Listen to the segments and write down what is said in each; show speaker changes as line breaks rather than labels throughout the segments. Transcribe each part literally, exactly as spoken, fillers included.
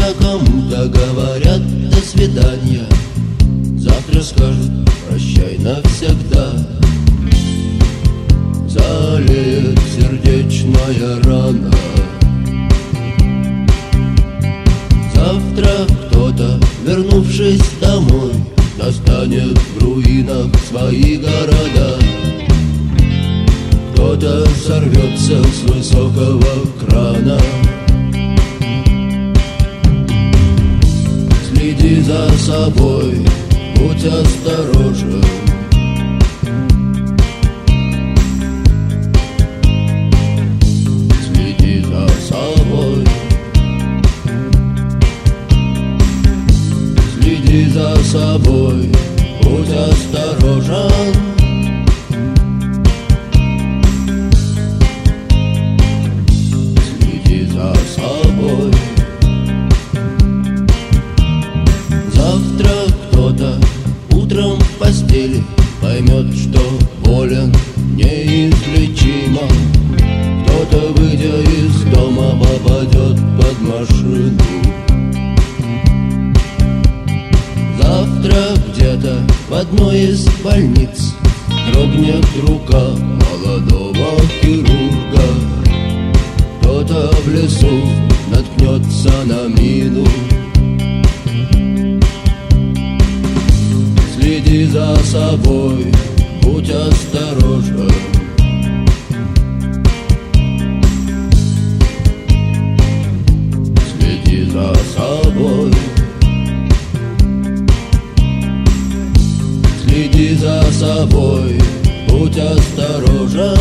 Завтра кому-то говорят до свидания, завтра скажут прощай навсегда. Залеет сердечная рана. Завтра кто-то, вернувшись домой, достанет в руинах свои города. Кто-то сорвется с высокого крана. Следи за собой, будь осторожен. Следи за собой. Следи за собой, будь осторожен. Следи за собой. Завтра кто-то утром в постели поймет, что болен неизлечимо. Кто-то, выйдя из дома, попадет под машину. Завтра где-то в одной из больниц дрогнет рука молодого хирурга. Кто-то в лесу наткнется на мину. Следи за собой, будь осторожен. Следи за собой. Следи за собой, будь осторожен.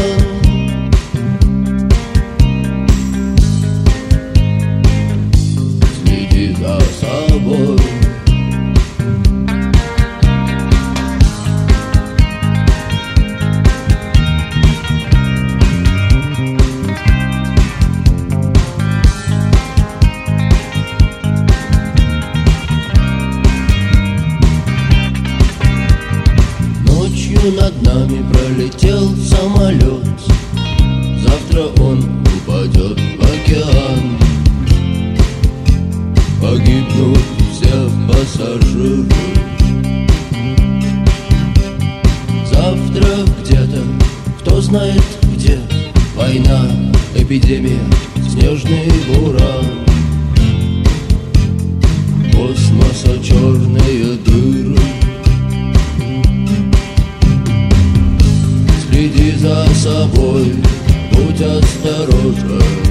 Следи за собой. Над нами пролетел самолет. Завтра он упадет в океан. Погибнут все пассажиры. Завтра где-то, кто знает где, война, эпидемия, снежный буран. Космоса черные дыры. Следи за собой, будь осторожен.